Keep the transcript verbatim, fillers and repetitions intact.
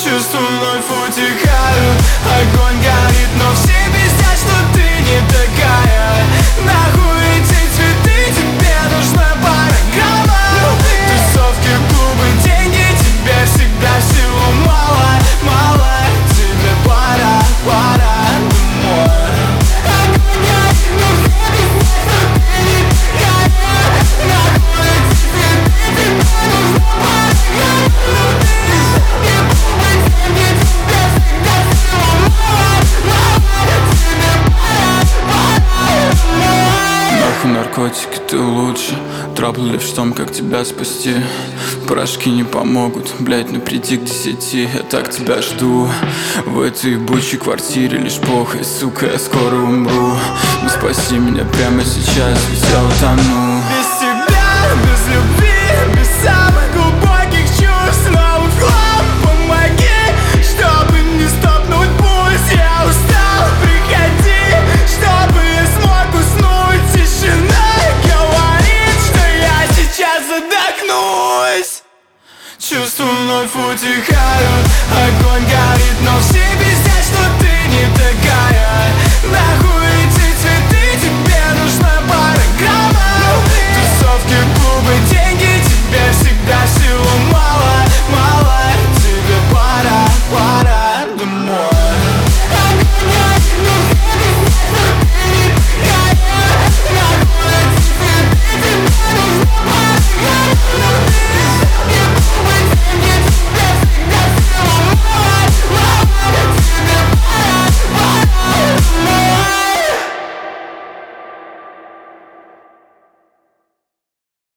Чувства вновь утихают, огонь горит, но все пиздят, что ты не такая. Нахуй эти цветы, тебе нужна программа. Тусовки, клубы, деньги, тебе всегда всего мало, мало. Тебе пора, пора домой. Огонь горит, но все пиздят, что ты не такая. Нахуй эти цветы, тебе нужна программа. Наркотики, ты лучше. Трабл лишь в том, как тебя спасти. Порошки не помогут, блять, ну приди к десяти. Я так тебя жду в этой ебучей квартире. Лишь похуй, сука, я скоро умру. Ну спаси меня прямо сейчас, ведь я утону. Без тебя, без любви, без самых глубоких чувств. Снова в хлам, помоги, чтобы не стопнуть пульс. Я устал, приходи, чтобы я смог уснуть. Тишина говорит, что я сейчас задохнусь. Чувства вновь утихают, огонь горит, но все пиздят, что ты не такая. Нахуй